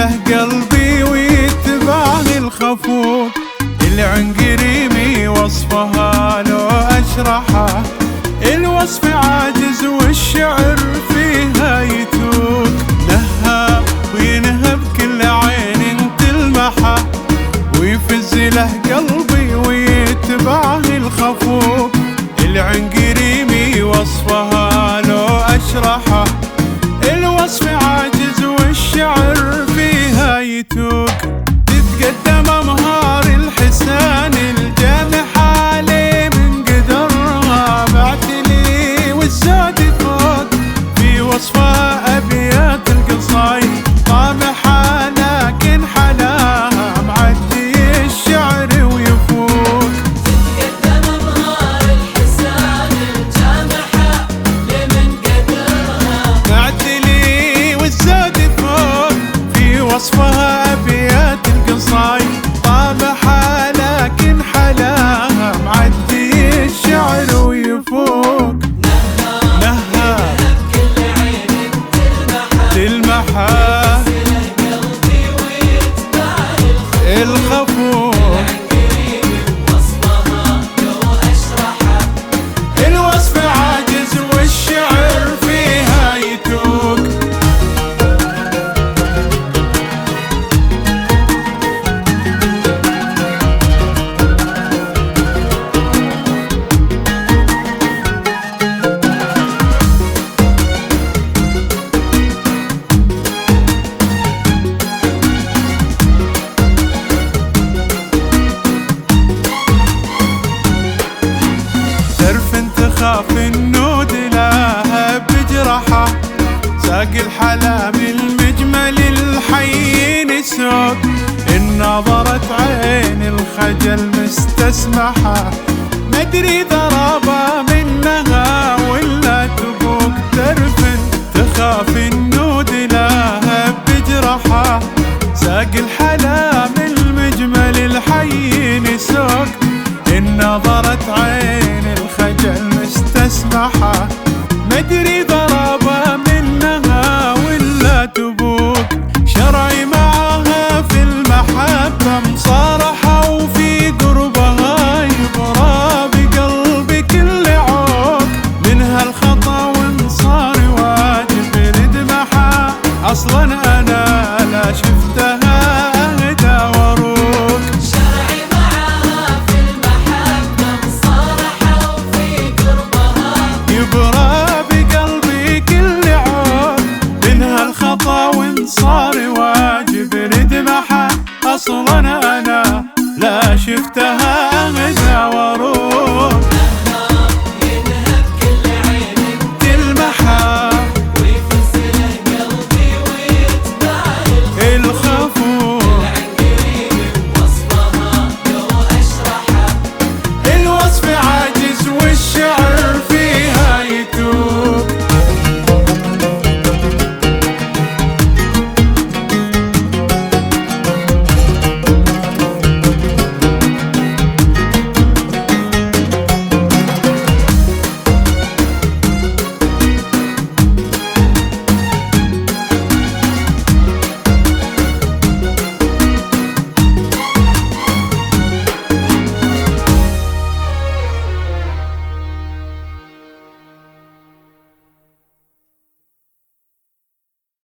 له قلبي ويتبعه الخفوق. العنقريمي وصفها لو أشرحه الوصف عاجز والشعر فيها يتوق. نهاب وينهب كل عين تلمحه ويفز له قلبي ويتبعه الخفوق. العنقريمي وصفها لو أشرحه الوصف عاجز والشعر فيها يتوق. تتقدم أمهار الحسان الجامحة لي من قدرها بعتلي والزاد فوق. في وصفها أبيات القصايد طامحة لكن حلاها معدي الشعر ويفوق. تتقدم أمهار الحسان الجامحة لي من قدرها بعتلي والزاد فوق. في وصفها أبيات القصايد طابحة لكن حلاها معدي الشعر ويفوق. نهاب كل عين تلمحه قلبي ويتبع الخفوق. وصفها لو أشرحه الوصف عاجز والشعر فيها يتوق. تخاف النود لها بجرحه ساق الحلام المجمل الحين يسوق. إن نظرت عين الخجل مستسمحه مدري ضربه منها ولا تبوق. ترفن تخاف النود لها بجرحه ساق الحلام المجمل الحين يسوق. إن نظرت عين الخجل مستسمحه مدري ضربه منها ولا تبوق. شرعي معها في المحبة مصارحة وفي قربها يبرى بقلبي كل عوق. منها الخطا وانصار واجب ندمحها أصلا أنا لا شفتها أهدى وروق. شرعي معها في المحبة مصارحة وفي قربها يبرى بقلبي كل عود. منها الخطا وانصار واجب ندمحها أصلا أنا لا شفتها